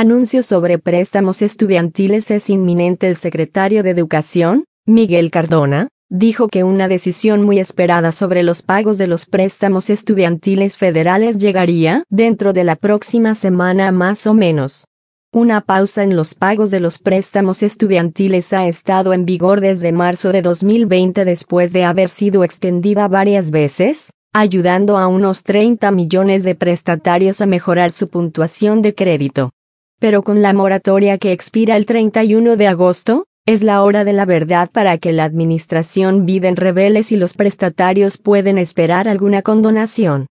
Anuncio sobre préstamos estudiantiles es inminente. El secretario de Educación, Miguel Cardona, dijo que una decisión muy esperada sobre los pagos de los préstamos estudiantiles federales llegaría dentro de la próxima semana más o menos. Una pausa en los pagos de los préstamos estudiantiles ha estado en vigor desde marzo de 2020 después de haber sido extendida varias veces, ayudando a unos 30 millones de prestatarios a mejorar su puntuación de crédito. Pero con la moratoria que expira el 31 de agosto, es la hora de la verdad para que la administración Biden revele si los prestatarios pueden esperar alguna condonación.